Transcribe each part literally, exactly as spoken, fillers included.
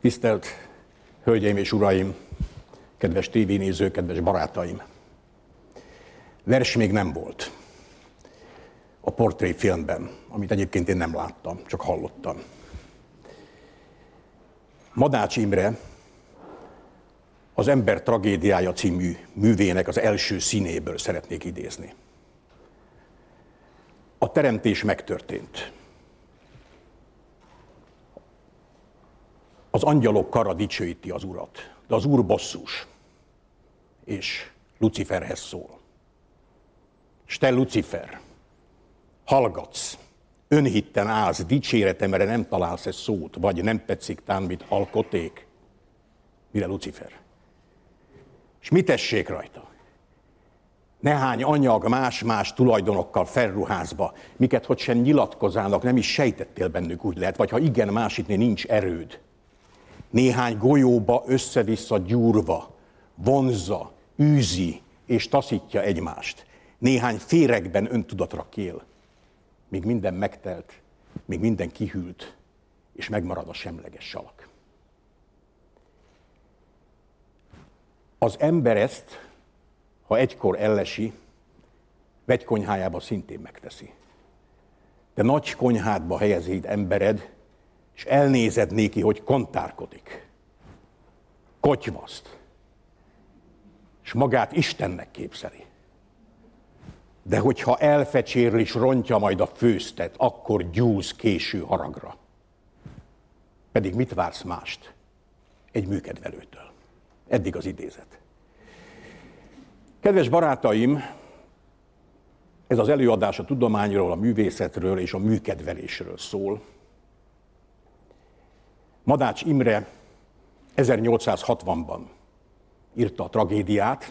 Tisztelt Hölgyeim és Uraim, kedves tévénézők, kedves barátaim! Vers még nem volt a portréfilmben, amit egyébként én nem láttam, csak hallottam. Madács Imre az Ember tragédiája című művének az első színéből szeretnék idézni. A teremtés megtörtént. Az angyalok kara dicsőíti az Urat, de az Úr bosszús, és Luciferhez szól. S te, Lucifer, hallgatsz, önhitten állsz, dicséretemre nem találsz-e szót, vagy nem tetszik tán, mit alkoték? Mire Lucifer? És mit tessék rajta? Nehány anyag más-más tulajdonokkal felruházva, miket hogy sem nyilatkozának, nem is sejtettél bennük, úgy lehet, vagy ha igen, másitnél nincs erőd. Néhány golyóba össze-vissza gyúrva, vonzza, űzi és taszítja egymást. Néhány féregben öntudatra kél. Míg minden megtelt, míg minden kihűlt, és megmarad a semleges salak. Az ember ezt, ha egykor ellesi, vegykonyhájába szintén megteszi. De nagy konyhádba helyezéd embered, és elnézed néki, hogy kontárkodik. Kotyvaszt. És magát Istennek képzeli. De hogyha elfecsérl és rontja majd a főztet, akkor gyúlsz késő haragra. Pedig mit vársz mást? Egy műkedvelőtől. Eddig az idézet. Kedves barátaim, ez az előadás a tudományról, a művészetről és a műkedvelésről szól. Madács Imre ezernyolcszázhatvanban írta a tragédiát.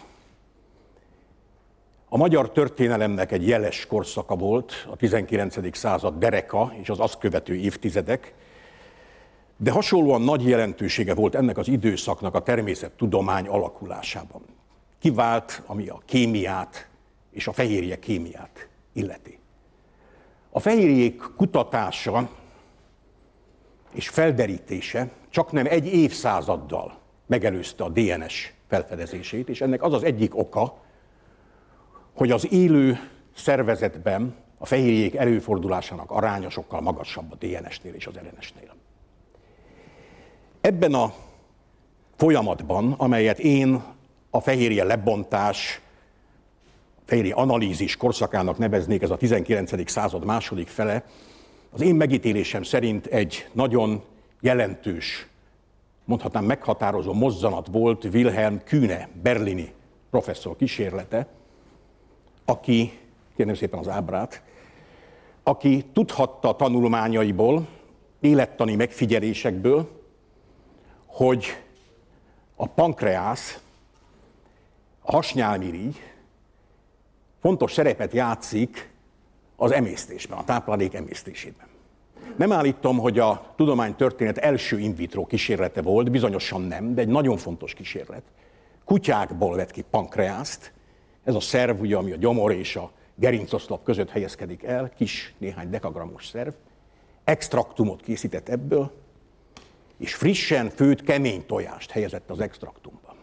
A magyar történelemnek egy jeles korszaka volt, a tizenkilencedik század dereka és az azt követő évtizedek, de hasonlóan nagy jelentősége volt ennek az időszaknak a természettudomány alakulásában. Kivált, ami a kémiát és a fehérje kémiát illeti. A fehérjék kutatása és felderítése csaknem egy évszázaddal megelőzte a dé en es felfedezését, és ennek az az egyik oka, hogy az élő szervezetben a fehérjék előfordulásának aránya sokkal magasabb a dé en es-nél és az er en es-nél. Ebben a folyamatban, amelyet én a fehérje lebontás, fehérje analízis korszakának neveznék, ez a tizenkilencedik század második fele, az én megítélésem szerint egy nagyon jelentős, mondhatnám meghatározó mozzanat volt Wilhelm Kühne, berlini professzor kísérlete, aki, kérném szépen az ábrát, aki tudhatta tanulmányaiból, élettani megfigyelésekből, hogy a pankreász, a hasnyálmirigy fontos szerepet játszik az emésztésben, a táplálék emésztésében. Nem állítom, hogy a tudománytörténet első in vitro kísérlete volt, bizonyosan nem, de egy nagyon fontos kísérlet. Kutyákból vett ki pankreászt, ez a szerv, ugye, ami a gyomor és a gerincoszlop között helyezkedik el, kis, néhány dekagrammos szerv, extraktumot készített ebből, és frissen főtt kemény tojást helyezett az extraktumban.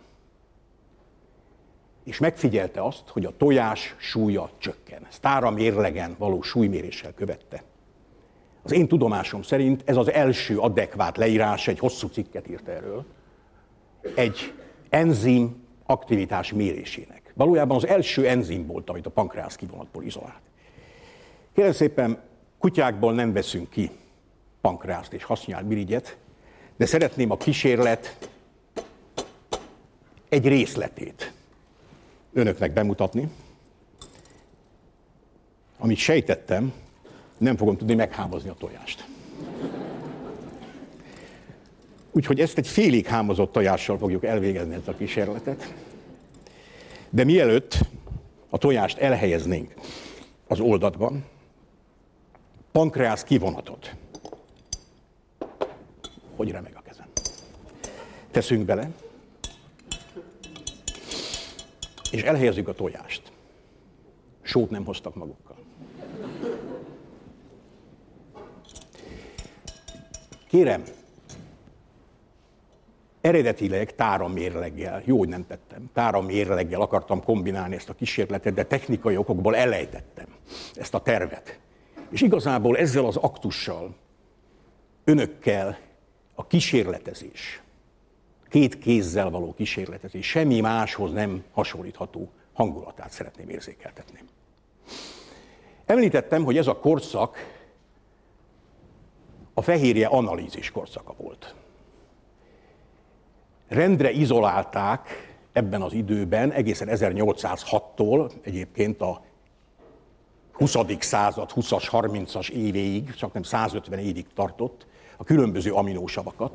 És megfigyelte azt, hogy a tojás súlya csökken. Ezt áramérlegen való súlyméréssel követte. Az én tudomásom szerint ez az első adekvát leírás, egy hosszú cikket írt erről, egy enzim aktivitás mérésének. Valójában az első enzim volt, amit a pankreász kivonatból izolált. Kérem szépen, kutyákból nem veszünk ki pankreászt és hasnyálmirigyet, de szeretném a kísérlet egy részletét önöknek bemutatni, amit sejtettem, nem fogom tudni meghámozni a tojást. Úgyhogy ezt egy félig hámozott tojással fogjuk elvégezni ezt a kísérletet. De mielőtt a tojást elhelyeznénk az oldatban, pankreász kivonatot, hogy remeg a kezem, teszünk bele, és elhelyezzük a tojást. Sót nem hoztak magukkal. Kérem, Eredetileg táramérleggel, jó, hogy nem tettem, táramérleggel akartam kombinálni ezt a kísérletet, de technikai okokból elejtettem ezt a tervet. És igazából ezzel az aktussal, önökkel a kísérletezés, két kézzel való kísérletezés, semmi máshoz nem hasonlítható hangulatát szeretném érzékeltetni. Említettem, hogy ez a korszak a fehérje analízis korszaka volt. Rendre izolálták ebben az időben, egészen ezernyolcszázhattól, egyébként a huszadik század huszas, harmincas évéig, csak nem százötven évig tartott, a különböző aminósavakat.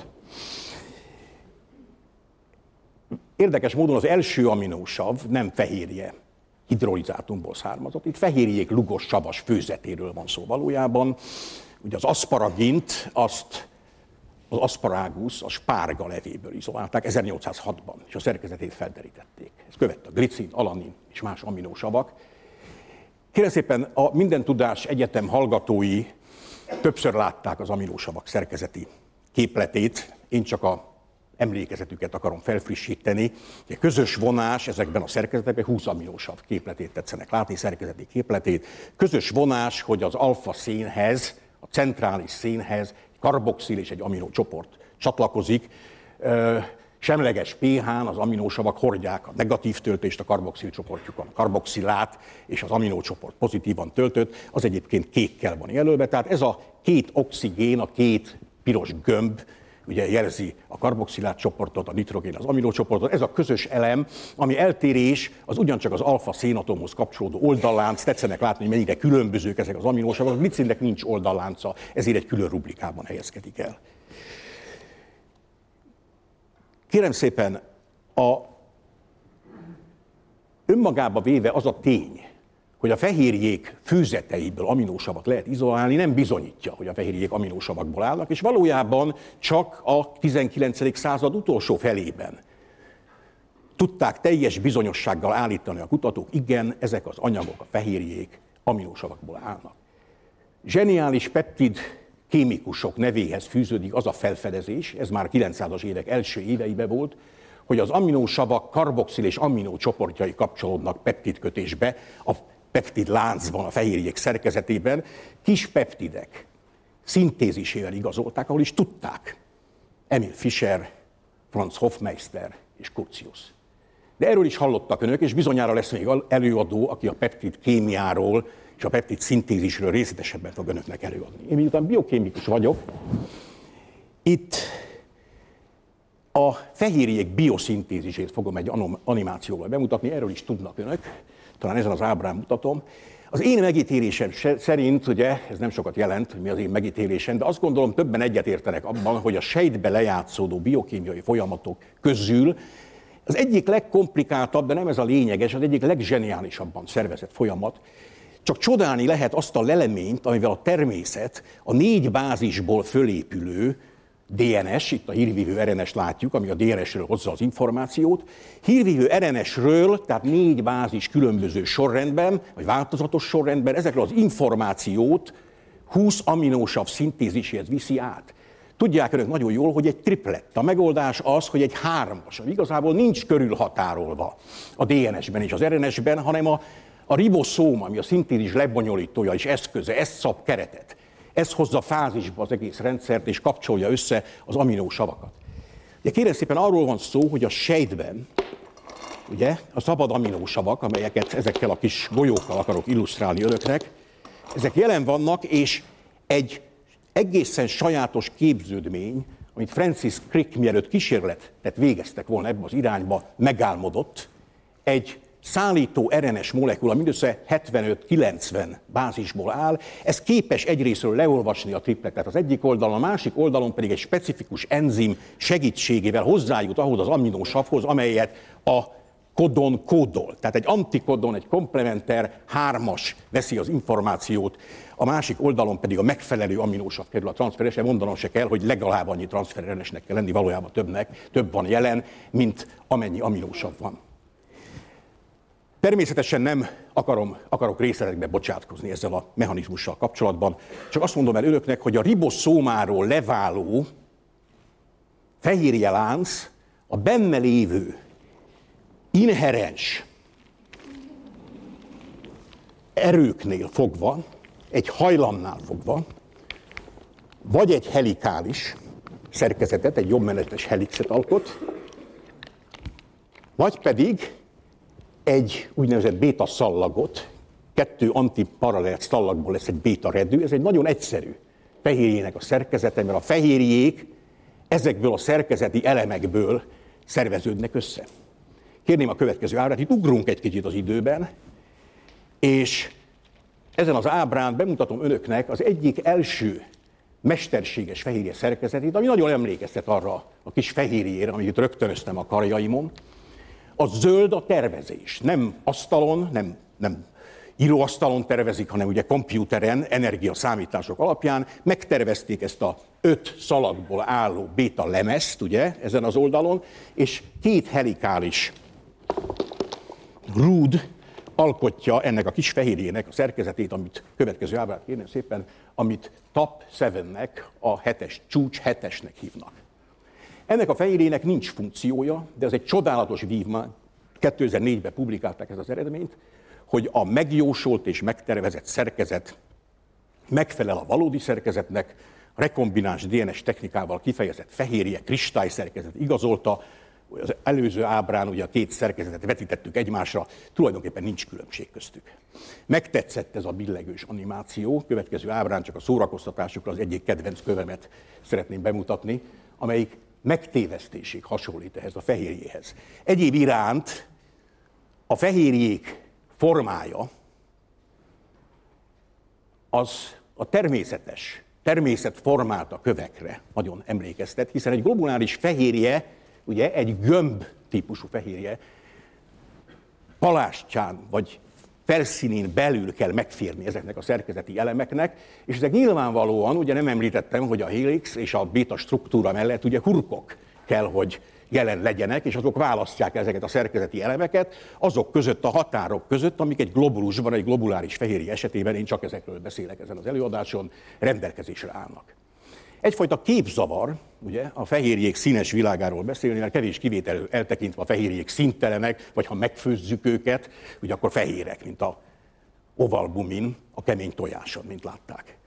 Érdekes módon az első aminósav nem fehérje hidrolizátumból származott. Itt fehérjék lugos savas főzetéről van szó valójában. Ugye az aszparagint, azt az aszparágusz, a spárga levéből izolálták ezernyolcszázhatban, és a szerkezetét felderítették. Ez követte a glicin, alanin és más aminósavak. Kérem szépen, a Minden Tudás Egyetem hallgatói többször látták az aminósavak szerkezeti képletét, én csak a emlékezetüket akarom felfrissíteni. Egy közös vonás ezekben a szerkezetekben, húsz aminósav képletét tetszenek látni, szerkezeti képletét. Közös vonás, hogy az alfa szénhez, a centrális szénhez egy karboxil és egy aminócsoport csatlakozik. Semleges pH-n az aminósavak hordják a negatív töltést, a karboxil csoportjukon a karboxilát, és az aminócsoport pozitívan töltött, az egyébként kékkel van jelölve. Tehát ez a két oxigén, a két piros gömb, ugye jelzi a karboxilát csoportot, a nitrogén az aminócsoportot. Ez a közös elem, ami eltérés, az ugyancsak az alfa szénatomhoz kapcsolódó oldallánc. Tetszenek látni, hogy mennyire különbözők ezek az aminósavak. A glicinnek nincs oldallánca, ezért egy külön rubrikában helyezkedik el. Kérem szépen, a önmagába véve az a tény, hogy a fehérjék főzeteiből aminósavak lehet izolálni, nem bizonyítja, hogy a fehérjék aminósavakból állnak, és valójában csak a tizenkilencedik század utolsó felében tudták teljes bizonyossággal állítani a kutatók, igen, ezek az anyagok, a fehérjék aminósavakból állnak. Zseniális peptid kémikusok nevéhez fűződik az a felfedezés, ez már kilencszázas évek első éveiben volt, hogy az aminósavak karboxil és aminó csoportjai kapcsolódnak peptidkötésbe, a peptid láncban, a fehérjék szerkezetében, kis peptidek szintézisével igazolták, ahol is tudták. Emil Fischer, Franz Hofmeister és Curtius. De erről is hallottak önök, és bizonyára lesz még előadó, aki a peptid kémiáról és a peptid szintézisről részletesebben fog önöknek előadni. Én miután biokémikus vagyok, itt a fehérjék bioszintézisét fogom egy animációval bemutatni, erről is tudnak önök, talán ezen az ábrán mutatom. Az én megítélésem szerint, ugye, ez nem sokat jelent, hogy mi az én megítélésem, de azt gondolom, többen egyetértenek abban, hogy a sejtbe lejátszódó biokémiai folyamatok közül az egyik legkomplikáltabb, de nem ez a lényeges, az egyik legzseniálisabban szervezett folyamat. Csak csodálni lehet azt a leleményt, amivel a természet a négy bázisból fölépülő dé en es, itt a hírvívő er en es látjuk, ami a dé en esről hozza az információt. Hírvívő er en esről, tehát négy bázis különböző sorrendben, vagy változatos sorrendben, ezekről az információt húsz aminósav szintéziséhez viszi át. Tudják önök nagyon jól, hogy egy triplett. A megoldás az, hogy egy hármas, ami igazából nincs körülhatárolva a dé en esben és az er en esben, hanem a, a riboszóm, ami a szintézis lebonyolítója és eszköze, ez szab keretet. Ez hozza fázisba az egész rendszert, és kapcsolja össze az aminósavakat. De kérem szépen, arról van szó, hogy a sejtben, ugye, a szabad aminósavak, amelyeket ezekkel a kis golyókkal akarok illusztrálni önöknek, ezek jelen vannak, és egy egészen sajátos képződmény, amit Francis Crick mielőtt kísérletet végeztek volna ebbe az irányba, megálmodott, egy szállító er en es molekula mindössze hetvenöt-kilencven bázisból áll, ez képes egyrészről leolvasni a tripletet az egyik oldalon, a másik oldalon pedig egy specifikus enzim segítségével hozzájut ahhoz az aminósavhoz, amelyet a kodon kódol. Tehát egy antikodon, egy komplementer hármas veszi az információt, a másik oldalon pedig a megfelelő aminósav kerül a transferesre. Mondanom se kell, hogy legalább annyi transfer er en esnek kell lenni, valójában többnek, több van jelen, mint amennyi aminósav van. Természetesen nem akarom, akarok részletekbe bocsátkozni ezzel a mechanizmussal kapcsolatban, csak azt mondom el önöknek, hogy a riboszómáról leváló fehérjelánc a benne lévő inherens erőknél fogva, egy hajlamnál fogva, vagy egy helikális szerkezetet, egy jobbmenetes helixet alkot, vagy pedig egy úgynevezett béta szallagot, kettő antiparalel szallagból lesz egy béta redő, ez egy nagyon egyszerű fehérjének a szerkezete, mert a fehérjék ezekből a szerkezeti elemekből szerveződnek össze. Kérném a következő ábrát, itt ugrunk egy kicsit az időben, és ezen az ábrán bemutatom önöknek az egyik első mesterséges fehérje szerkezetét, ami nagyon emlékeztet arra a kis fehérjére, amit itt rögtönöztem a karjaimon. A zöld a tervezés. Nem asztalon, nem, nem íróasztalon tervezik, hanem ugye kompjúteren, energiaszámítások alapján megtervezték ezt a öt szalagból álló béta lemezt, ugye, ezen az oldalon, és két helikális rúd alkotja ennek a kis fehérjének a szerkezetét, amit következő ábrát kérném szépen, amit top hetetnek, a hetes, csúcs hetesnek hívnak. Ennek a fehérjének nincs funkciója, de ez egy csodálatos vívmány, kétezer-négyben publikálták ezt az eredményt, hogy a megjósolt és megtervezett szerkezet megfelel a valódi szerkezetnek, a rekombináns dé en es technikával kifejezett fehérje kristályszerkezet igazolta, az előző ábrán ugye a két szerkezetet vetítettük egymásra, tulajdonképpen nincs különbség köztük. Megtetszett ez a billegős animáció, következő ábrán csak a szórakoztatásukra az egyik kedvenc kövemet szeretném bemutatni, amelyik megtévesztésig hasonlít ehhez a fehérjéhez. Egyéb iránt a fehérjék formája az a természetes, természet formálta kövekre nagyon emlékeztet, hiszen egy globuláris fehérje, ugye egy gömb típusú fehérje, palástján vagy felszínén belül kell megférni ezeknek a szerkezeti elemeknek, és ezek nyilvánvalóan, ugye nem említettem, hogy a helix és a béta struktúra mellett ugye hurkok kell, hogy jelen legyenek, és azok választják ezeket a szerkezeti elemeket, azok között, a határok között, amik egy globulusban, egy globuláris fehérje esetében, én csak ezekről beszélek ezen az előadáson, rendelkezésre állnak. Egyfajta képzavar, ugye, a fehérjék színes világáról beszélni, mert kevés kivétel eltekintve a fehérjék színtelenek, vagy ha megfőzzük őket, ugye akkor fehérek, mint a ovalbumin, a kemény tojáson, mint látták.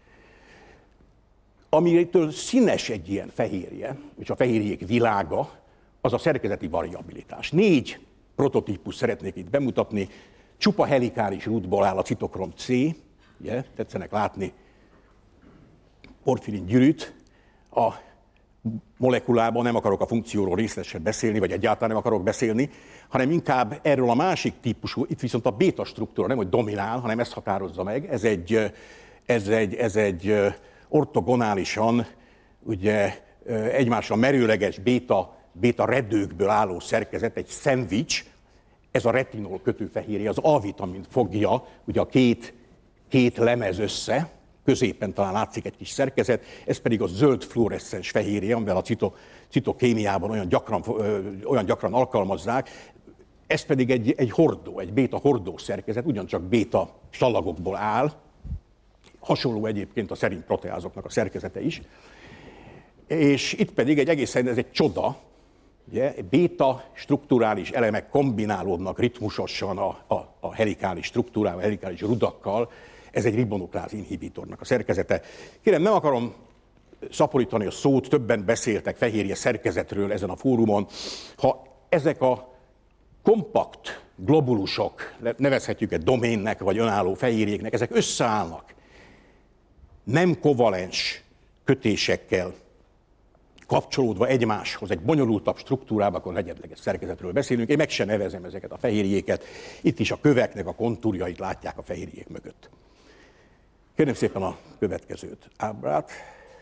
Amitől színes egy ilyen fehérje, és a fehérjék világa, az a szerkezeti variabilitás. Négy prototípus szeretnék itt bemutatni, csupa helikális rúdból áll a citokrom C, ugye, tetszenek látni porfirin gyűrűt, a molekulában nem akarok a funkcióról részletesen beszélni, vagy egyáltalán nem akarok beszélni, hanem inkább erről a másik típusú, itt viszont a béta struktúra nem, hogy dominál, hanem ezt határozza meg. Ez egy, ez egy, ez egy ortogonálisan, ugye, egymásra merőleges béta, béta redőkből álló szerkezet, egy szendvics, ez a retinol kötőfehérje, az A-vitamint fogja, ugye a két, két lemez össze, középen talán látszik egy kis szerkezet, ez pedig a zöld fluoreszcens fehérje, amivel a cito, citokémiában olyan gyakran, ö, olyan gyakran alkalmazzák, ez pedig egy, egy hordó, egy béta hordó szerkezet, ugyancsak béta szalagokból áll, hasonló egyébként a szerint proteázoknak a szerkezete is, és itt pedig egy egészen, ez egy csoda, ugye, béta strukturális elemek kombinálódnak ritmusosan a, a, a helikális struktúrával, a helikális rudakkal. Ez egy ribonukleáz inhibitornak a szerkezete. Kérem, nem akarom szaporítani a szót, többen beszéltek fehérje szerkezetről ezen a fórumon. Ha ezek a kompakt globulusok, nevezhetjük egy doménnek vagy önálló fehérjéknek, ezek összeállnak nem kovalens kötésekkel kapcsolódva egymáshoz, egy bonyolultabb struktúrába, akkor negyedleges szerkezetről beszélünk. Én meg sem nevezem ezeket a fehérjéket. Itt is a köveknek a kontúrjait látják a fehérjék mögött. Kérném szépen a következőt, ábrát.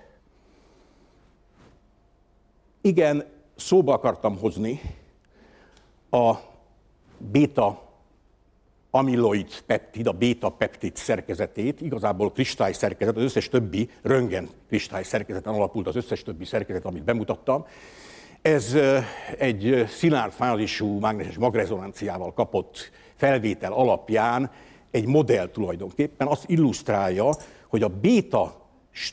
Igen, szóba akartam hozni a béta amiloid peptid, a béta peptid szerkezetét, igazából kristály szerkezet, az összes többi röntgen kristály szerkezeten alapult az összes többi szerkezet, amit bemutattam. Ez egy szilárd fázisú mágneses magrezonanciával kapott felvétel alapján egy modell tulajdonképpen azt illusztrálja, hogy a béta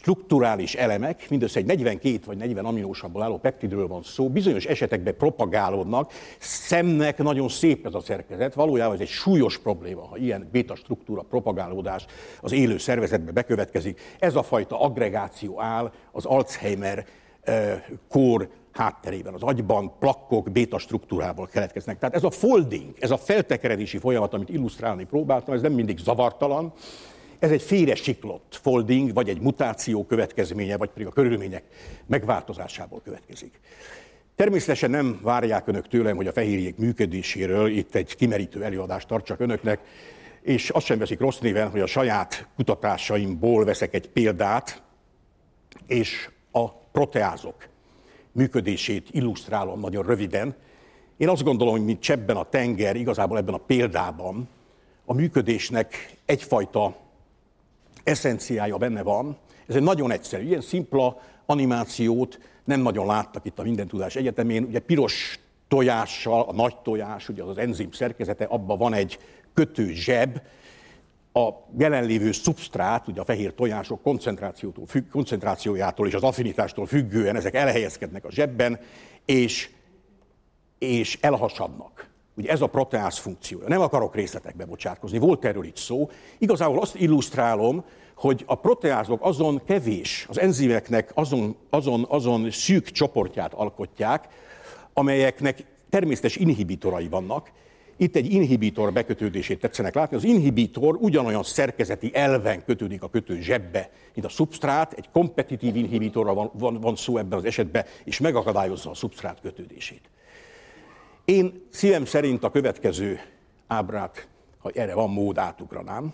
strukturális elemek, mindössze egy negyvenkét vagy negyven aminósavból álló peptidről van szó, bizonyos esetekben propagálódnak, szemnek nagyon szép ez a szerkezet, valójában ez egy súlyos probléma, ha ilyen béta struktúra propagálódás az élő szervezetbe bekövetkezik. Ez a fajta aggregáció áll az Alzheimer kór hátterében, az agyban plakkok béta struktúrából keletkeznek. Tehát ez a folding, ez a feltekeredési folyamat, amit illusztrálni próbáltam, ez nem mindig zavartalan, ez egy félresiklott folding, vagy egy mutáció következménye, vagy pedig a körülmények megváltozásából következik. Természetesen nem várják önök tőlem, hogy a fehérjék működéséről itt egy kimerítő előadást tartsak önöknek, és azt sem veszik rossz néven, hogy a saját kutatásaimból veszek egy példát, és a proteázok működését illusztrálom nagyon röviden. Én azt gondolom, hogy mint csebben a tenger, igazából ebben a példában a működésnek egyfajta eszenciája benne van. Ez egy nagyon egyszerű, ilyen szimpla animációt nem nagyon láttak itt a Mindentudás Egyetemén. Ugye piros tojással, a nagy tojás, ugye az az enzim szerkezete, abban van egy kötő zseb, a jelenlévő szubsztrát, ugye a fehér tojások koncentrációtól, függ, koncentrációjától és az affinitástól függően ezek elhelyezkednek a zsebben, és, és elhasadnak. Ugye ez a proteáz funkciója. Nem akarok részletekbe bocsátkozni, volt erről itt szó. Igazából azt illusztrálom, hogy a proteázok azon kevés, az enzimeknek azon, azon, azon szűk csoportját alkotják, amelyeknek természetes inhibitorai vannak. Itt egy inhibitor bekötődését tetszenek látni. Az inhibitor ugyanolyan szerkezeti elven kötődik a kötő zsebbe, mint a szubsztrát. Egy kompetitív inhibitorra van, van, van szó ebben az esetben, és megakadályozza a szubsztrát kötődését. Én szívem szerint a következő ábrát, ha erre van mód, átugranám,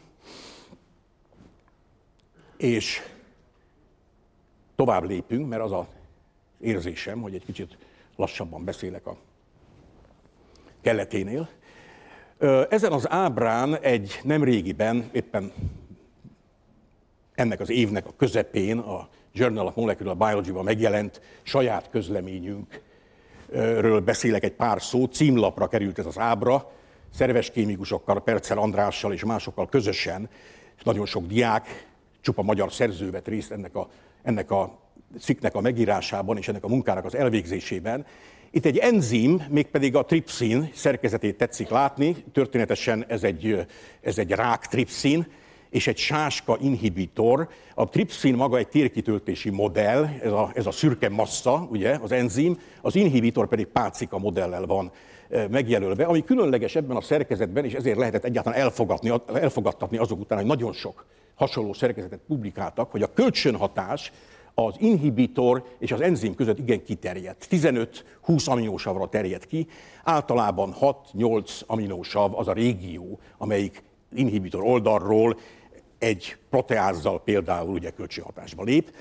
és tovább lépünk, mert az az érzésem, hogy egy kicsit lassabban beszélek a kelleténél. Ezen az ábrán egy nemrégiben, éppen ennek az évnek a közepén a Journal of Molecular Biology-ban megjelent saját közleményünkről beszélek egy pár szót. Címlapra került ez az ábra, szerves kémikusokkal, Percer Andrással és másokkal közösen, és nagyon sok diák, csupa magyar szerző vett részt ennek a, ennek a cikknek a megírásában és ennek a munkának az elvégzésében. Itt egy enzim, mégpedig a tripszin szerkezetét tetszik látni, történetesen ez egy, ez egy rák-tripszin, és egy sáska inhibitor. A tripszin maga egy térkitöltési modell, ez a, ez a szürke massza, ugye, az enzim, az inhibitor pedig pácika modellel van megjelölve, ami különleges ebben a szerkezetben, és ezért lehetett egyáltalán elfogadni, elfogadtatni azok után, hogy nagyon sok hasonló szerkezetet publikáltak, hogy a kölcsönhatás az inhibitor és az enzim között igen kiterjedt. tizenöt-húsz aminósavra terjed ki, általában hat-nyolc aminósav az a régió, amelyik inhibitor oldalról egy proteázzal például ugye kölcsönhatásba lép.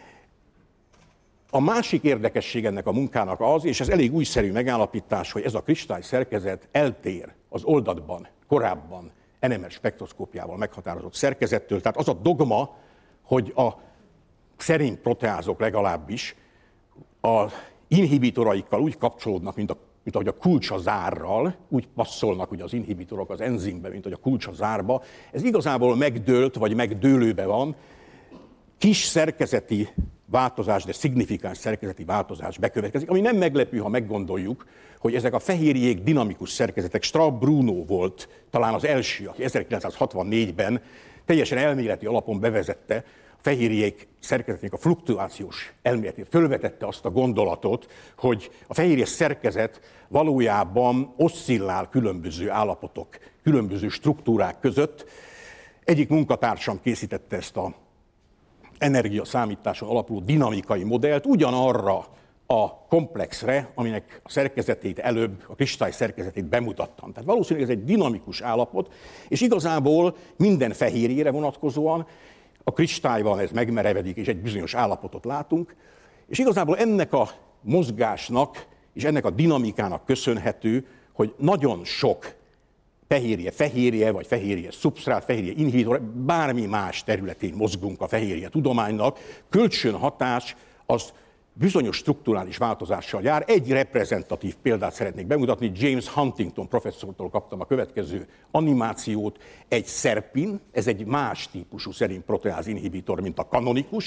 A másik érdekesség ennek a munkának az, és ez elég újszerű megállapítás, hogy ez a kristály szerkezet eltér az oldatban, korábban en em er spektroszkópiával meghatározott szerkezettől. Tehát az a dogma, hogy a szerint proteázok legalábbis az inhibitoraikkal úgy kapcsolódnak, mint, a, mint ahogy a kulcs a zárral, úgy passzolnak ugye az inhibitorok az enzimbe, mint ahogy a kulcs a zárba. Ez igazából megdőlt, vagy megdőlőbe van. Kis szerkezeti változás, de szignifikáns szerkezeti változás bekövetkezik, ami nem meglepő, ha meggondoljuk, hogy ezek a fehérjék dinamikus szerkezetek. Straub Bruno volt talán az első, aki ezerkilencszázhatvannégyben teljesen elméleti alapon bevezette a fehérjék szerkezetének a fluktuációs elméletét. Fölvetette azt a gondolatot, hogy a fehérje szerkezet valójában oszcillál különböző állapotok, különböző struktúrák között. Egyik munkatársam készítette ezt a energiaszámításon alapuló dinamikai modellt ugyanarra a komplexre, aminek a szerkezetét előbb, a kristály szerkezetét bemutattam. Tehát valószínűleg ez egy dinamikus állapot, és igazából minden fehérjére vonatkozóan a kristályban ez megmerevedik, és egy bizonyos állapotot látunk, és igazából ennek a mozgásnak és ennek a dinamikának köszönhető, hogy nagyon sok fehérje, fehérje, vagy fehérje szubsztrát, fehérje inhibitor, bármi más területén mozgunk a fehérje tudománynak, kölcsönhatás az bizonyos strukturális változással jár. Egy reprezentatív példát szeretnék bemutatni. James Huntington professzortól kaptam a következő animációt. Egy szerpin, ez egy más típusú szerint proteáz inhibitor, mint a kanonikus,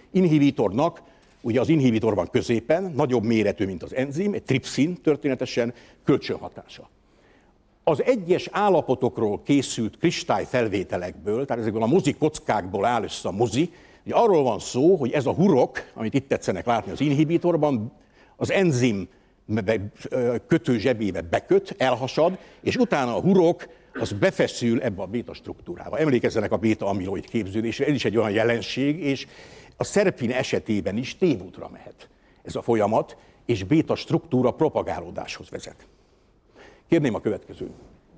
inhibitornak, ugye az inhibitor van középen, nagyobb méretű, mint az enzim, egy tripszin történetesen kölcsönhatása. Az egyes állapotokról készült kristályfelvételekből, tehát ezekből a mozi kockákból áll össze a mozi, ugye arról van szó, hogy ez a hurok, amit itt tetszenek látni az inhibitorban, az enzim kötő zsebébe beköt, elhasad, és utána a hurok az befeszül ebbe a béta struktúrába. Emlékezzenek a béta-amiloid képződésre, ez is egy olyan jelenség, és a szerpin esetében is tévútra mehet ez a folyamat, és béta struktúra propagálódáshoz vezet. Kérném a következő.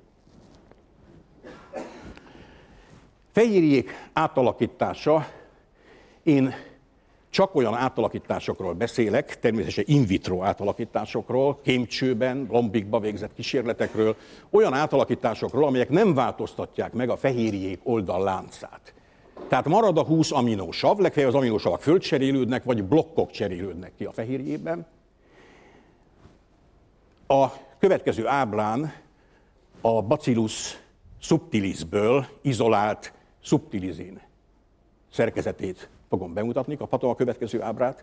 Fehérjék átalakítása, én csak olyan átalakításokról beszélek, természetesen in vitro átalakításokról, kémcsőben, lombikba végzett kísérletekről, olyan átalakításokról, amelyek nem változtatják meg a fehérjék oldalláncát. Tehát marad a húsz aminósav, legfeljebb az aminósavak földcserélődnek, vagy blokkok cserélődnek ki a fehérjében. A következő ábrán a Bacillus subtilisből izolált subtilizin szerkezetét fogom bemutatni, kaphatom a következő ábrát.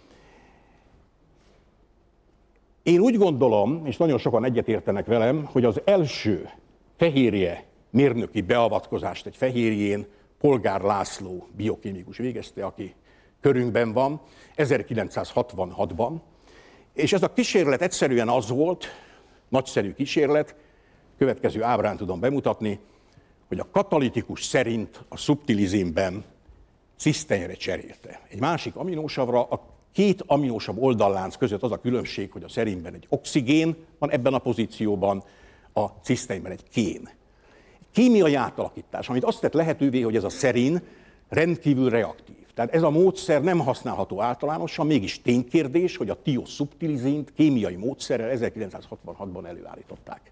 Én úgy gondolom, és nagyon sokan egyetértenek velem, hogy az első fehérje mérnöki beavatkozást egy fehérjén Polgár László biokémikus végezte, aki körünkben van, ezerkilencszázhatvanhatban, és ez a kísérlet egyszerűen az volt, nagyszerű kísérlet, következő ábrán tudom bemutatni, hogy a katalitikus szerint a szubtilizinben ciszteinre cserélte. Egy másik aminósavra, a két aminósav oldallánc között az a különbség, hogy a szerinben egy oxigén van ebben a pozícióban, a ciszteinben egy kén. Kémiai átalakítás, amit azt tett lehetővé, hogy ez a szerin rendkívül reaktív. Tehát ez a módszer nem használható általánosan, mégis ténykérdés, hogy a tioszubtilizint kémiai módszerrel ezerkilencszázhatvanhatban előállították.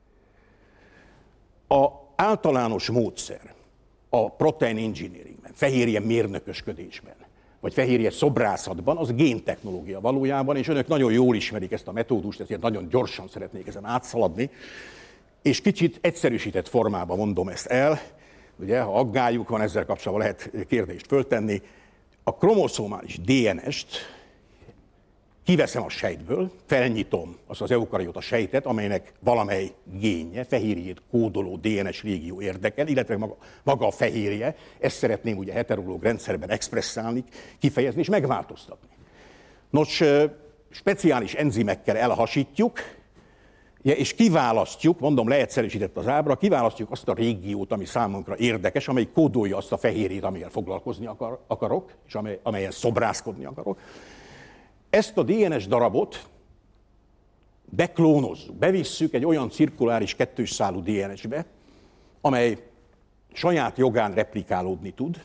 A általános módszer a protein engineeringben, fehérje mérnökösködésben, vagy fehérje szobrászatban, az géntechnológia valójában, és önök nagyon jól ismerik ezt a metódust, ezért nagyon gyorsan szeretnék ezen átszaladni, és kicsit egyszerűsített formában mondom ezt el, ugye, ha aggályuk van, ezzel kapcsolatban lehet kérdést föltenni. A kromoszomális dé en est kiveszem a sejtből, felnyitom azt az eukariota sejtet, amelynek valamely génje, fehérjét kódoló dé en es régió érdekel, illetve maga, maga a fehérje, ezt szeretném ugye heterológ rendszerben expresszálni, kifejezni és megváltoztatni. Nos, speciális enzimekkel elhasítjuk, és kiválasztjuk, mondom, leegyszerűsített az ábra, kiválasztjuk azt a régiót, ami számunkra érdekes, amely kódolja azt a fehérjét, amivel foglalkozni akar, akarok, és amely, amelyen szobrászkodni akarok. Ezt a dé en es darabot beklónozzuk, bevisszük egy olyan cirkuláris kettős szálú dé en esbe, amely saját jogán replikálódni tud.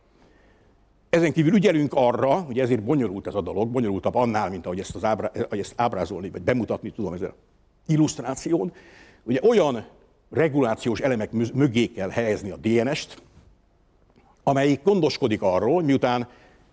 Ezen kívül ügyelünk arra, hogy ezért bonyolult ez a dolog, bonyolultabb annál, mint ahogy ezt, az ábrá, ahogy ezt ábrázolni, vagy bemutatni tudom ezzel illusztráción, ugye olyan regulációs elemek mögé kell helyezni a dé en est, amelyik gondoskodik arról, hogy miután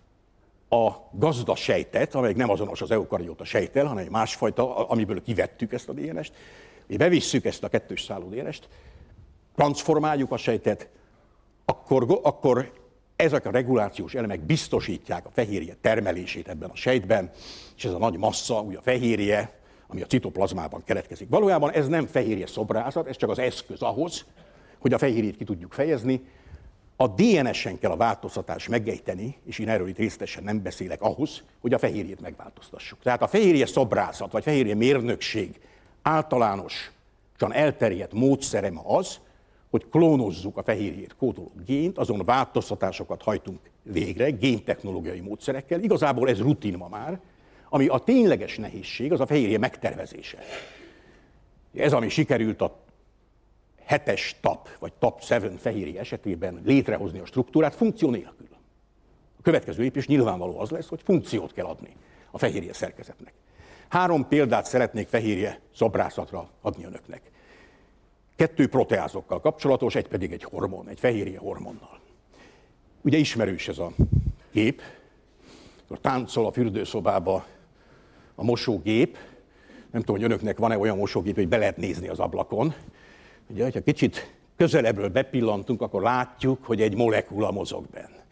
a gazda sejtet, amelyik nem azonos az eukariota sejttel, hanem egy másfajta, amiből kivettük ezt a dé en est, bevisszük ezt a kettős szálú dé en est, transformáljuk a sejtet, akkor, akkor ezek a regulációs elemek biztosítják a fehérje termelését ebben a sejtben, és ez a nagy massza, ugye a fehérje, ami a citoplazmában keletkezik. Valójában ez nem fehérje szobrászat, ez csak az eszköz ahhoz, hogy a fehérjét ki tudjuk fejezni. A dé en esen kell a változtatást megejteni, és én erről itt részletesen nem beszélek ahhoz, hogy a fehérjét megváltoztassuk. Tehát a fehérje szobrászat, vagy fehérje mérnökség általánosan elterjedt módszerem az, hogy klónozzuk a fehérjét kódoló gént, azon változtatásokat hajtunk végre, géntechnológiai módszerekkel. Igazából ez rutin ma már, ami a tényleges nehézség, az a fehérje megtervezése. Ez, ami sikerült a hetes tap, vagy tap hét fehérje esetében létrehozni a struktúrát funkció nélkül. A következő lépés nyilvánvaló az lesz, hogy funkciót kell adni a fehérje szerkezetnek. Három példát szeretnék fehérje szobrászatra adni önöknek. Kettő proteázokkal kapcsolatos, egy pedig egy hormon, egy fehérje hormonnal. Ugye ismerős ez a kép, akkor táncol a fürdőszobába a mosógép. Nem tudom, hogy önöknek van-e olyan mosógép, hogy be lehet nézni az ablakon. Ugye, ha kicsit közelebbről bepillantunk, akkor látjuk, hogy egy molekula mozog benne.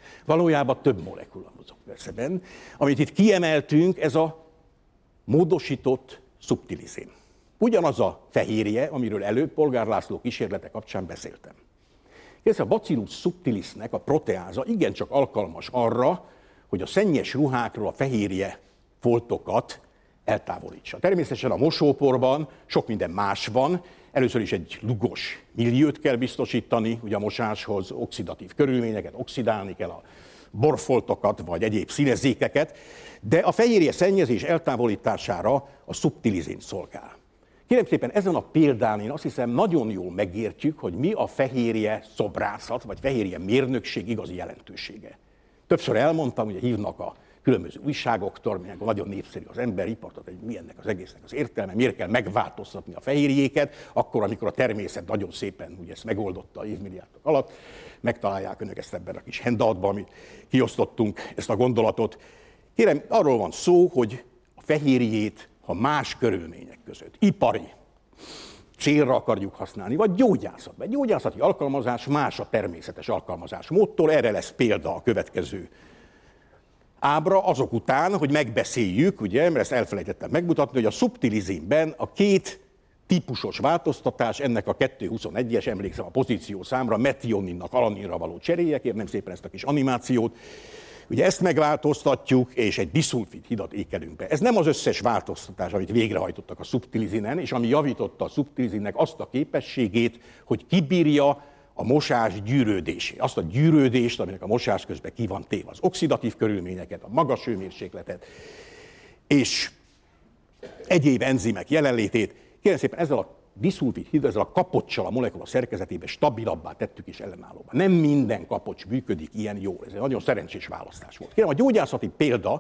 Valójában több molekula mozog persze benne. Amit itt kiemeltünk, ez a módosított szubtilizin. Ugyanaz a fehérje, amiről előbb Polgár László kísérlete kapcsán beszéltem. Ez a Bacillus subtilisnek a proteáza igencsak alkalmas arra, hogy a szennyes ruhákról a fehérje foltokat eltávolítsa. Természetesen a mosóporban sok minden más van. Először is egy lugos milliót kell biztosítani, ugye a mosáshoz oxidatív körülményeket, oxidálni kell a borfoltokat, vagy egyéb színezékeket, de a fehérje szennyezés eltávolítására a szubtilizin szolgál. Kérem szépen, ezen a példán én azt hiszem nagyon jól megértjük, hogy mi a fehérje szobrászat, vagy fehérje mérnökség igazi jelentősége. Többször elmondtam, ugye hívnak a különböző újságoktól, milyen nagyon népszerű az emberipar, hogy mi ennek az egésznek az értelme, miért kell megváltoztatni a fehérjéket, akkor, amikor a természet nagyon szépen ugye ezt megoldotta évmilliárdok alatt, megtalálják önök ezt ebben a kis handoutban, amit kiosztottunk, ezt a gondolatot. Kérem, arról van szó, hogy a fehérjét, ha más körülmények között, ipari célra akarjuk használni, vagy gyógyászatban. Egy gyógyászati alkalmazás más a természetes alkalmazás módtól, erre lesz példa a következő ábra, azok után, hogy megbeszéljük, ugye, mert ezt elfelejtettem megmutatni, hogy a szubtilizinben a két típusos változtatás, ennek a kettő huszonegyes, emlékszem a pozíció számra, metioninnak alaninra való cseréje, kérnem szépen ezt a kis animációt. Ugye ezt megváltoztatjuk, és egy diszulfid hidat ékelünk be. Ez nem az összes változtatás, amit végrehajtottak a szubtilizinen, és ami javította a szubtilizinnek azt a képességét, hogy kibírja a mosás gyűrődését. Azt a gyűrődést, aminek a mosás közben ki van téve, az oxidatív körülményeket, a magas hőmérsékletet, és egyéb enzimek jelenlétét. Kérem szépen, ezzel a diszulfid hid, ezzel a kapoccsal a molekula szerkezetébe stabilabbá tettük és ellenállóbbá. Nem minden kapocs működik ilyen jól. Ez egy nagyon szerencsés választás volt. Kérem, a gyógyászati példa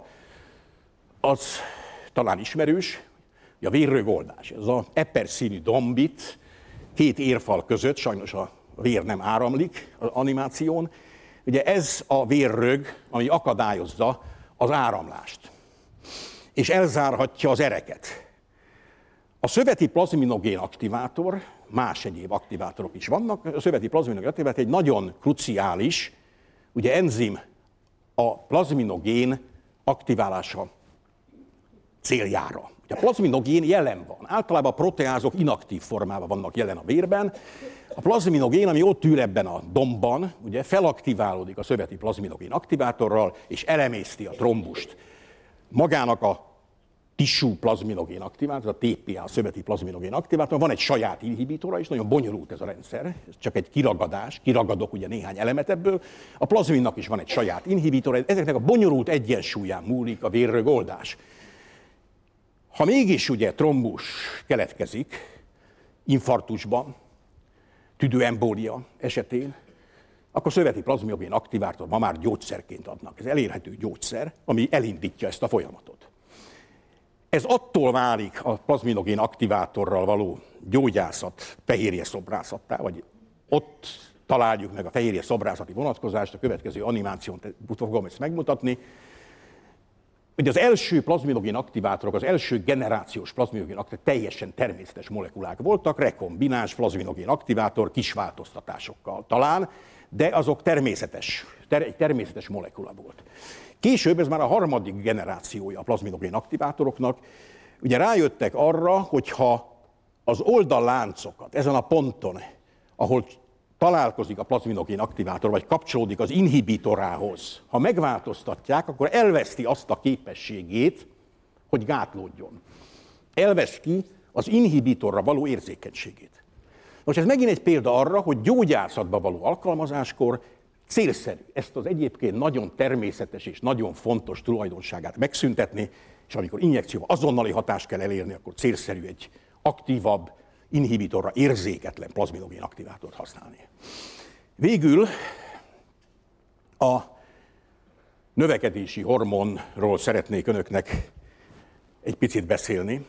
az talán ismerős, a vérrögoldás. Ez az eper színű dombit két érfal között, sajnos a vér nem áramlik az animáción. Ugye ez a vérrög, ami akadályozza az áramlást, és elzárhatja az ereket. A szöveti plazminogén aktivátor, más egyéb aktivátorok is vannak, a szöveti plazminogén aktivátor egy nagyon kruciális, ugye enzim a plazminogén aktiválása céljára. Ugye a plazminogén jelen van. Általában a proteázok inaktív formában vannak jelen a vérben. A plazminogén, ami ott ül ebben a dombban, ugye felaktiválódik a szöveti plazminogén aktivátorral, és elemészti a trombust. Magának a tissue plazminogén aktivátor, a té pé á, a szöveti plazminogén aktivátor, van egy saját inhibitora is, nagyon bonyolult ez a rendszer, ez csak egy kiragadás, kiragadok ugye néhány elemet ebből. A plazminnak is van egy saját inhibitora, ezeknek a bonyolult egyensúlyán múlik a vérrögoldás. Ha mégis ugye trombus keletkezik, infarktusban, tüdőembólia esetén, akkor szöveti plazminogén aktivátor ma már gyógyszerként adnak. Ez elérhető gyógyszer, ami elindítja ezt a folyamatot. Ez attól válik a plazminogén aktivátorral való gyógyászat fehérje szobrászattá, vagy ott találjuk meg a fehérje szobrászati vonatkozást, a következő animáción fogom ezt megmutatni. Ugye az első plazminogén aktivátorok, az első generációs plazminogén aktivátorok teljesen természetes molekulák voltak, rekombináns plazminogén aktivátor kis változtatásokkal talán, de azok természetes, ter, egy természetes molekula volt. Később, ez már a harmadik generációja a plazminogén aktivátoroknak, ugye rájöttek arra, hogyha az oldalláncokat ezen a ponton, ahol találkozik a plazminogén aktivátor, vagy kapcsolódik az inhibitorához, ha megváltoztatják, akkor elveszti azt a képességét, hogy gátlódjon. Elveszti az inhibitorra való érzékenységét. Most ez megint egy példa arra, hogy gyógyászatba való alkalmazáskor célszerű ezt az egyébként nagyon természetes és nagyon fontos tulajdonságát megszüntetni, és amikor injekcióval azonnali hatást kell elérni, akkor célszerű egy aktívabb, inhibitorra érzéketlen plazminogén aktivátort használni. Végül a növekedési hormonról szeretnék önöknek egy picit beszélni.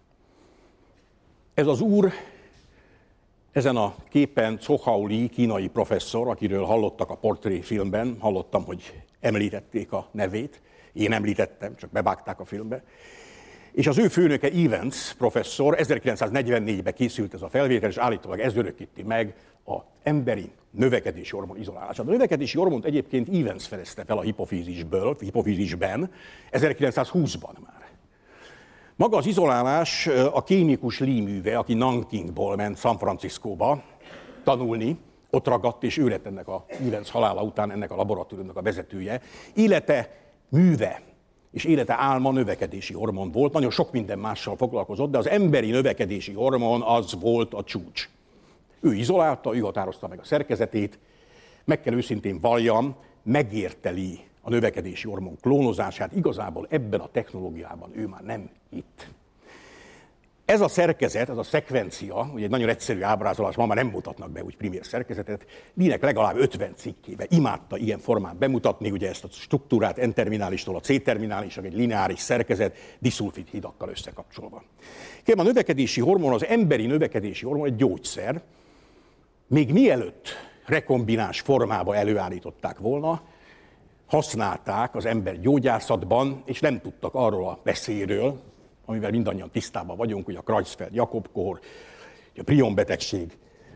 Ez az úr, ezen a képen Zhou Li, kínai professzor, akiről hallottak a portréfilmben, hallottam, hogy említették a nevét, én említettem, csak bevágták a filmbe. és az ő főnöke Evans professzor, ezerkilencszáznegyvennégyben készült ez a felvétel, és állítólag ez örökíti meg az emberi növekedési hormon izolálását. A növekedési hormont egyébként Evans fedezte fel a hipofízisből, hipofízisben, ezerkilencszázhúszban már. Maga az izolálás a kémikus Lee műve, aki Nankingból ment San Franciscóba tanulni, ott ragadt, és ő lett ennek a Evans halála után ennek a laboratóriumnak a vezetője. Élete műve és élete álma növekedési hormon volt, nagyon sok minden mással foglalkozott, de az emberi növekedési hormon az volt a csúcs. Ő izolálta, ő határozta meg a szerkezetét, meg kell őszintén valljam, megérteli a növekedési hormon klónozását, igazából ebben a technológiában ő már nem itt. Ez a szerkezet, ez a szekvencia, ugye egy nagyon egyszerű ábrázolás, ma már nem mutatnak be úgy primér szerkezetet, Lee-nek legalább ötven cikkében imádta ilyen formán bemutatni, ugye ezt a struktúrát N-terminálistól a C-terminálisig egy lineáris szerkezet, diszulfid hidakkal összekapcsolva. Kérem, a növekedési hormon, az emberi növekedési hormon egy gyógyszer, még mielőtt rekombináns formába előállították volna, használták az ember gyógyászatban, és nem tudtak arról a veszélyről, amivel mindannyian tisztában vagyunk, hogy a Creutzfeldt-Jakob-kór, a prion betegség,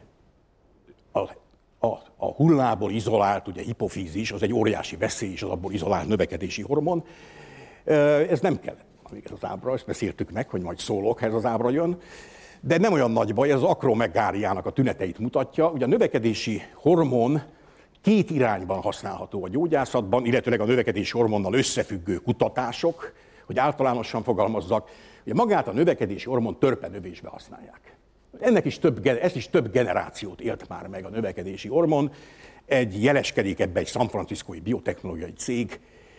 a, a, a hullából izolált ugye, hipofízis, az egy óriási veszély, és az abból izolált növekedési hormon. Ez nem kell, amíg ez az ábra, ezt beszéltük meg, hogy majd szólok, ha ez az ábra jön. De nem olyan nagy baj, ez az akromegáriának a tüneteit mutatja. Ugye a növekedési hormon két irányban használható a gyógyászatban, illetőleg a növekedési hormonnal összefüggő kutatások, hogy általánosan fogalmazzak, hogy magát a növekedési hormon törpenövésbe használják. Ennek is több, ezt is több generációt élt már meg a növekedési hormon. Egy jeleskedik ebbe egy San Franciscói biotechnológiai cég,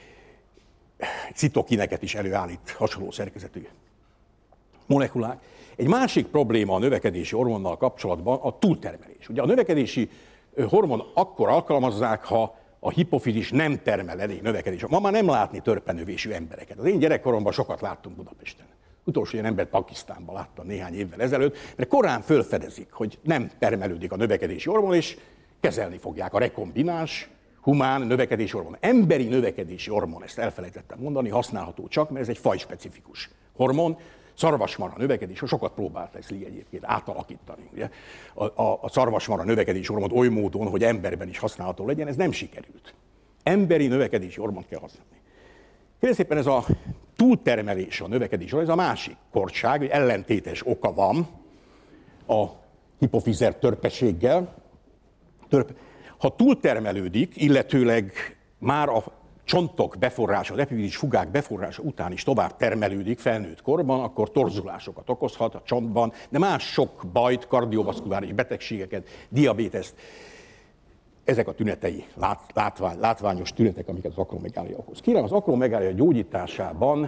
citokineket is előállít hasonló szerkezetű molekulák. Egy másik probléma a növekedési hormonnal kapcsolatban a túltermelés. Ugye a növekedési hormon akkor alkalmazzák, ha a hipofizis nem termel elég növekedés. Ma már nem látni törpenövésű embereket. Az én gyerekkoromban sokat láttunk Budapesten. Utolsó ilyen embert Pakisztánban láttam néhány évvel ezelőtt, mert korán fölfedezik, hogy nem termelődik a növekedési hormon, és kezelni fogják a rekombináns, humán növekedési hormon. Emberi növekedési hormon, ezt elfelejtettem mondani, használható csak, mert ez egy fajspecifikus hormon. Szarvasmarha növekedés, sokat próbált ezt Lee egyébként átalakítani. Ugye? A, a, a szarvasmarha növekedési hormont oly módon, hogy emberben is használható legyen, ez nem sikerült. Emberi növekedési hormont kell használni. Kérlek szépen ez a túltermelés a növekedés hormon, ez a másik kortság, hogy ellentétes oka van a hipofizer törpeséggel. Törp... Ha túltermelődik, illetőleg már a csontok beforrása, az epifizis fugák beforrása után is tovább termelődik felnőtt korban, akkor torzulásokat okozhat a csontban, de más sok bajt, kardiovaszkuláris betegségeket, diabéteszt. Ezek a tünetei, lát, látvány, látványos tünetek, amiket az akromegália okoz. Kérem, az akromegália gyógyításában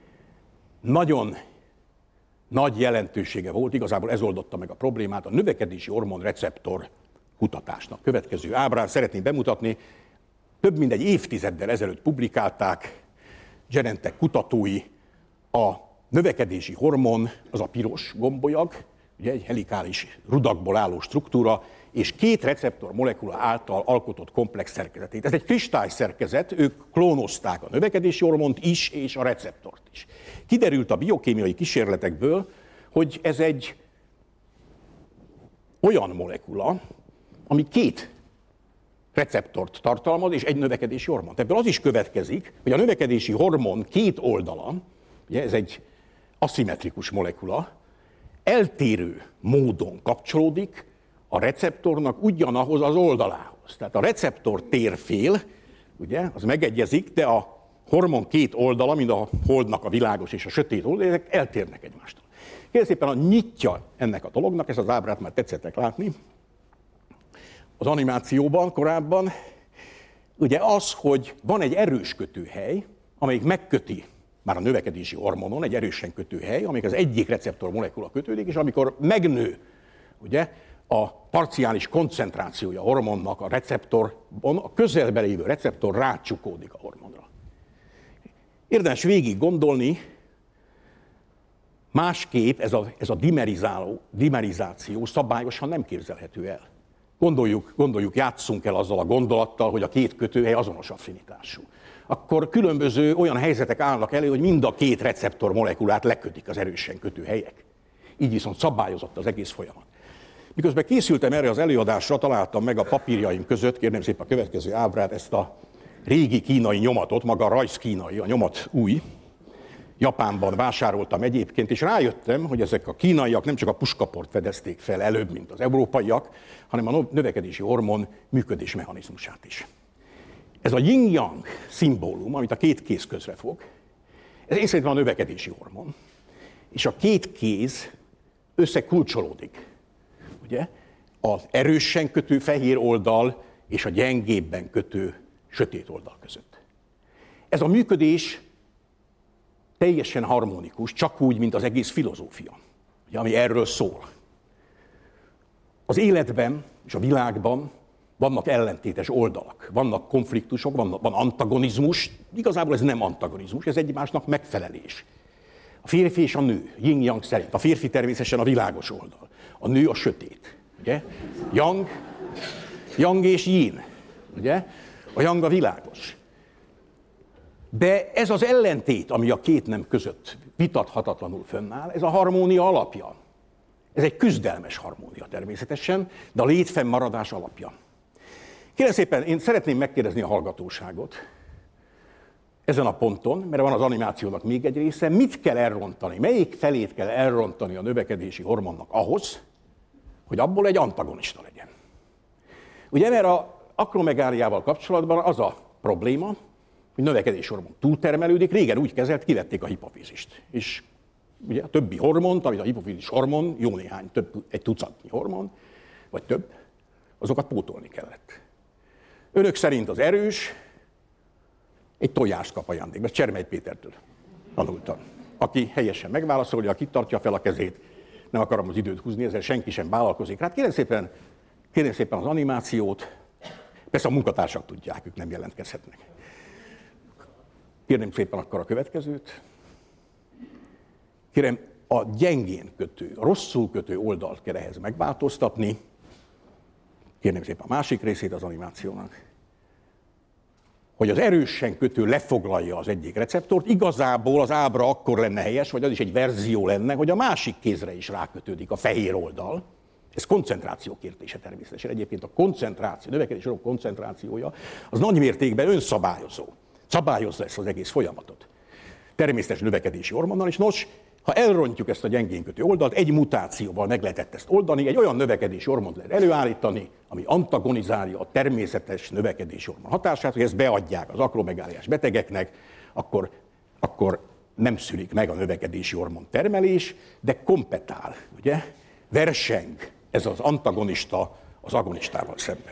nagyon nagy jelentősége volt, igazából ez oldotta meg a problémát, a növekedési hormon receptor kutatásnak. Következő ábrán szeretném bemutatni, több mint egy évtizeddel ezelőtt publikálták Genentech kutatói a növekedési hormon, az a piros gombolyag, ugye egy helikális rudakból álló struktúra, és két receptor molekula által alkotott komplex szerkezetét. Ez egy kristály szerkezet, ők klónozták a növekedési hormont is, és a receptort is. Kiderült a biokémiai kísérletekből, hogy ez egy olyan molekula, ami két receptort tartalmaz, és egy növekedési hormont. Ebből az is következik, hogy a növekedési hormon két oldala, ugye ez egy aszimmetrikus molekula, eltérő módon kapcsolódik a receptornak ugyanahoz az oldalához. Tehát a receptor térfél, ugye, az megegyezik, de a hormon két oldala, mint a holdnak a világos és a sötét oldala, ezek eltérnek egymástól. Kérlek szépen a nyitja ennek a dolognak, ezt az ábrát már tetszettek látni, az animációban korábban, ugye az, hogy van egy erős kötőhely, amelyik megköti már a növekedési hormonon, egy erősen kötőhely, amelyik az egyik receptor molekula kötődik, és amikor megnő, ugye, a parciális koncentrációja a hormonnak a receptorban, a közelben lévő receptor rácsukódik a hormonra. Érdemes végig gondolni, másképp ez a, ez a dimerizáló, dimerizáció szabályosan nem képzelhető el. gondoljuk, gondoljuk, játsszunk el azzal a gondolattal, hogy a két kötőhely azonos affinitású. Akkor különböző olyan helyzetek állnak elő, hogy mind a két receptor molekulát lekötik az erősen kötő helyek. Így viszont szabályozott az egész folyamat. Miközben készültem erre az előadásra, találtam meg a papírjaim között, kérném szépen a következő ábrát, ezt a régi kínai nyomatot, maga a rajz kínai, a nyomat új. Japánban vásároltam egyébként, és rájöttem, hogy ezek a kínaiak nem csak a puskaport fedezték fel előbb, mint az európaiak, hanem a növekedési hormon működés mechanizmusát is. Ez a yin-yang szimbólum, amit a két kéz közre fog, ez én szerintem a növekedési hormon. És a két kéz összekulcsolódik. Ugye? Az erősen kötő fehér oldal és a gyengébben kötő sötét oldal között. Ez a működés teljesen harmonikus, csak úgy, mint az egész filozófia, ugye, ami erről szól. Az életben és a világban vannak ellentétes oldalak, vannak konfliktusok, vannak, van antagonizmus, igazából ez nem antagonizmus, ez egymásnak megfelelés. A férfi és a nő, yin-yang szerint. A férfi természetesen a világos oldal, a nő a sötét. Ugye? Yang, yang és yin. Ugye? A yang a világos. De ez az ellentét, ami a két nem között vitathatatlanul fönnáll, ez a harmónia alapja. Ez egy küzdelmes harmónia természetesen, de a létfennmaradás alapja. Kérem szépen, én szeretném megkérdezni a hallgatóságot ezen a ponton, mert van az animációnak még egy része, mit kell elrontani, melyik felét kell elrontani a növekedési hormonnak ahhoz, hogy abból egy antagonista legyen. Ugye, mert a akromegáliával kapcsolatban az a probléma, hogy növekedési hormon túltermelődik, régen úgy kezelt, kivették a hipofízist. És ugye a többi hormont, amit a hipofízis hormon, jó néhány, több, egy tucatnyi hormon, vagy több, azokat pótolni kellett. Önök szerint az erős egy tojást kap ajándékba, ezt Csermely Pétertől tanultam. Aki helyesen megválaszolja, aki tartja fel a kezét, nem akarom az időt húzni, ezzel senki sem vállalkozik. Hát kérem szépen, kérem szépen az animációt, persze a munkatársak tudják, ők nem jelentkezhetnek. Kérném szépen akkor a következőt. Kérem, a gyengén kötő, a rosszul kötő oldalt kell ehhez megváltoztatni. Kérném szépen a másik részét az animációnak. Hogy az erősen kötő lefoglalja az egyik receptort, igazából az ábra akkor lenne helyes, vagy az is egy verzió lenne, hogy a másik kézre is rákötődik a fehér oldal. Ez koncentráció kérdése természetesen. Egyébként a koncentráció, növekedés hormon koncentrációja az nagy mértékben önszabályozó. Szabályozza ezt az egész folyamatot. Természetes növekedési hormonnal, és nos, ha elrontjuk ezt a gyengén kötő oldalt, egy mutációval meg lehetett ezt oldani, egy olyan növekedési hormont lehet előállítani, ami antagonizálja a természetes növekedési hormon hatását, hogy ezt beadják az akromegáliás betegeknek, akkor, akkor nem szűnik meg a növekedési hormon termelés, de kompetál, ugye? Verseng ez az antagonista az agonistával szemben.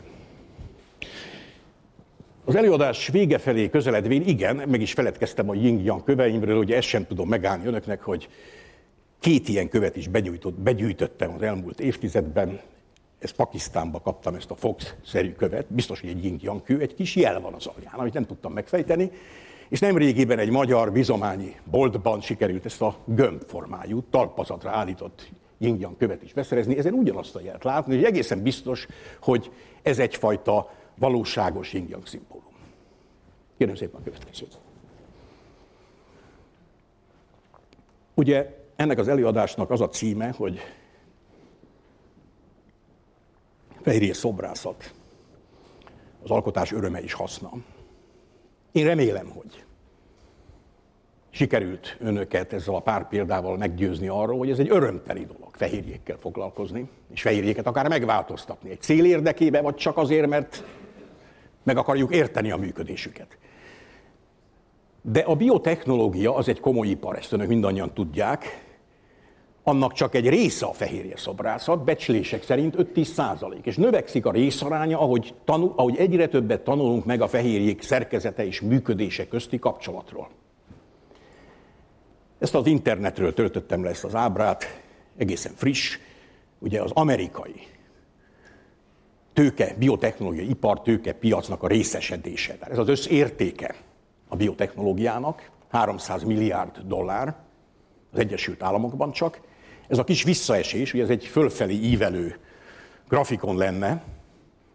Az előadás vége felé közeledvén, igen, meg is feledkeztem a yin-yang köveimről, ugye ezt sem tudom megállni önöknek, hogy két ilyen követ is begyűjtöttem az elmúlt évtizedben. Ezt Pakisztánba kaptam, ezt a Fox-szerű követ, biztos, hogy egy yin-yang kő, egy kis jel van az alján, amit nem tudtam megfejteni, és nemrégiben egy magyar bizományi boltban sikerült ezt a gömbformájú, talpazatra állított yin-yang követ is beszerezni, ezen ugyanazt a jelt látni, hogy egészen biztos, hogy ez egyfajta valóságos yin-yang szimbólum. Kérem szépen a következőt. Ugye ennek az előadásnak az a címe, hogy fehérje szobrászat, az alkotás öröme és haszna. Én remélem, hogy sikerült önöket ezzel a pár példával meggyőzni arról, hogy ez egy örömteli dolog fehérjékkel foglalkozni, és fehérjéket akár megváltoztatni egy cél érdekében, vagy csak azért, mert meg akarjuk érteni a működésüket. De a biotechnológia az egy komoly ipar, ezt önök mindannyian tudják. Annak csak egy része a fehérje szobrászat, becslések szerint öt-tíz százalék. És növekszik a részaránya, ahogy, tanul, ahogy egyre többet tanulunk meg a fehérjék szerkezete és működése közti kapcsolatról. Ezt az internetről töltöttem le ezt az ábrát, egészen friss. Ugye az amerikai tőke, biotechnológiai ipar tőke piacnak a részesedése. Tehát ez az összértéke a biotechnológiának, háromszáz milliárd dollár az Egyesült Államokban csak. Ez a kis visszaesés, ugye ez egy fölfelé ívelő grafikon lenne,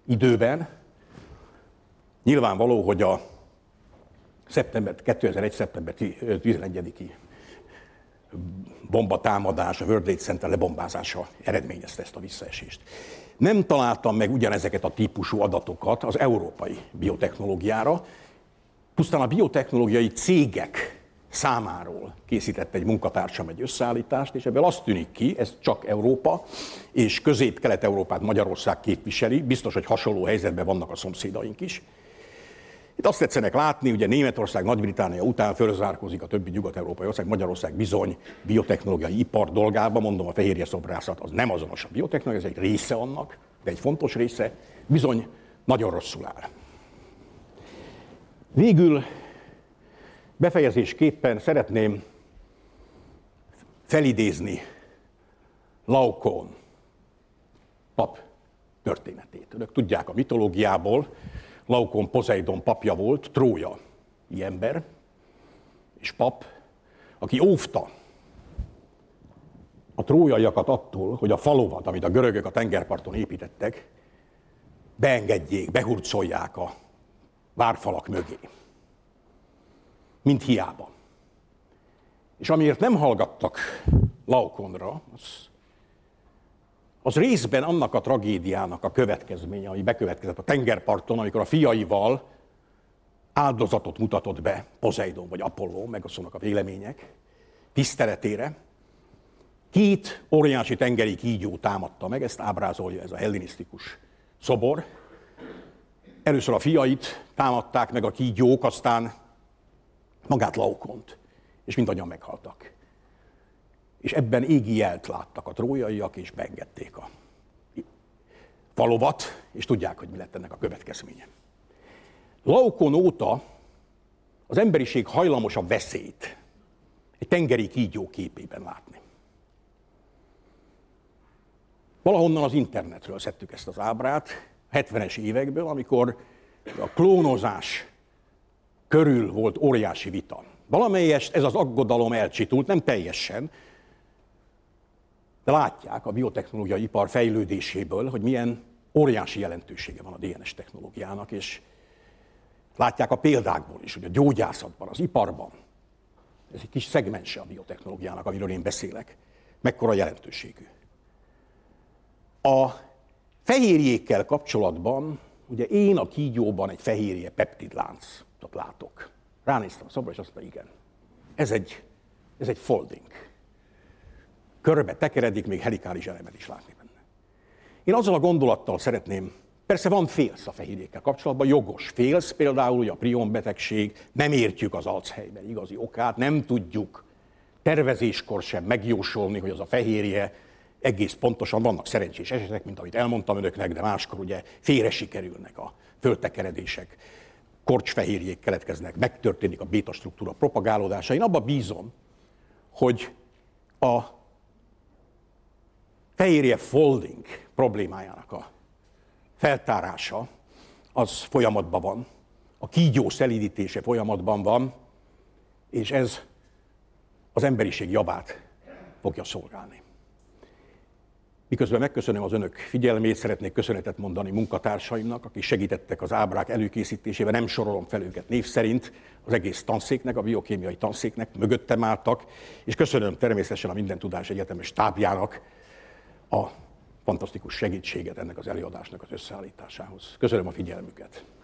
időben. Nyilvánvaló, hogy a szeptember, kétezer-egy. szeptember tizenegyediki bombatámadás, a World Trade Center lebombázása eredményezte ezt a visszaesést. Nem találtam meg ugyanezeket a típusú adatokat az európai biotechnológiára, pusztán a biotechnológiai cégek számáról készített egy munkatársam egy összeállítást, és ebből azt tűnik ki, ez csak Európa, és Közép-Kelet-Európát Magyarország képviseli, biztos, hogy hasonló helyzetben vannak a szomszédaink is. Itt azt tetszenek látni, ugye Németország, Nagy-Britannia után fölzárkózik a többi nyugat-európai ország, Magyarország bizony biotechnológiai ipar dolgában, mondom, a fehérje szobrászat az nem azonos a biotechnológia, ez egy része annak, de egy fontos része, bizony nagyon rosszul áll. Végül befejezésképpen szeretném felidézni Laokoon pap történetét. Önök tudják a mitológiából, Laokoon Pozeidon papja volt, trójai ember és pap, aki óvta a trójaiakat attól, hogy a falovat, amit a görögök a tengerparton építettek, beengedjék, behurcolják a várfalak mögé. Mint hiába. És amiért nem hallgattak Laokoonra, az, az részben annak a tragédiának a következménye, ami bekövetkezett a tengerparton, amikor a fiaival áldozatot mutatott be Pozeidon vagy Apolló, megosztanak a vélemények, tiszteletére. Két óriási tengeri kígyó támadta meg, ezt ábrázolja ez a hellenisztikus szobor. Először a fiait támadták meg a kígyók, aztán magát Laokoont, és mindannyian meghaltak. És ebben égi jelt láttak a trójaiak, és beengedték a falovat, és tudják, hogy mi lett ennek a következménye. Laokoon óta az emberiség hajlamos a veszélyt egy tengeri kígyó képében látni. Valahonnan az internetről szedtük ezt az ábrát, hetvenes évekből, amikor a klónozás körül volt óriási vita. Valamelyest ez az aggodalom elcsitult, nem teljesen, de látják a biotechnológiai ipar fejlődéséből, hogy milyen óriási jelentősége van a dé en es technológiának, és látják a példákból is, hogy a gyógyászatban, az iparban, ez egy kis szegmense a biotechnológiának, amiről én beszélek, mekkora jelentőségű. A fehérjékkel kapcsolatban, ugye én a kígyóban egy fehérje peptidláncot látok. Ránéztem a szobra, és azt mondta, igen, ez egy, ez egy folding. Körbe tekeredik, még helikális elemet is látni benne. Én azzal a gondolattal szeretném, persze van félsz a fehérjékkel kapcsolatban, jogos félsz, például ugye a prion betegség, nem értjük az Alzheimer igazi okát, nem tudjuk tervezéskor sem megjósolni, hogy az a fehérje egész pontosan, vannak szerencsés esetek, mint amit elmondtam önöknek, de máskor ugye félre sikerülnek a föltekeredések, korcsfehérjék keletkeznek, megtörténik a béta struktúra propagálódása. Én abba bízom, hogy a fehérje folding problémájának a feltárása az folyamatban van, a kígyó szelídítése folyamatban van, és ez az emberiség javát fogja szolgálni. Miközben megköszönöm az önök figyelmét, szeretnék köszönetet mondani munkatársaimnak, akik segítettek az ábrák előkészítésében, nem sorolom fel őket név szerint, az egész tanszéknek, a biokémiai tanszéknek, mögöttem álltak, és köszönöm természetesen a Minden Tudás Egyetemes stábjának a fantasztikus segítséget ennek az előadásnak az összeállításához. Köszönöm a figyelmüket!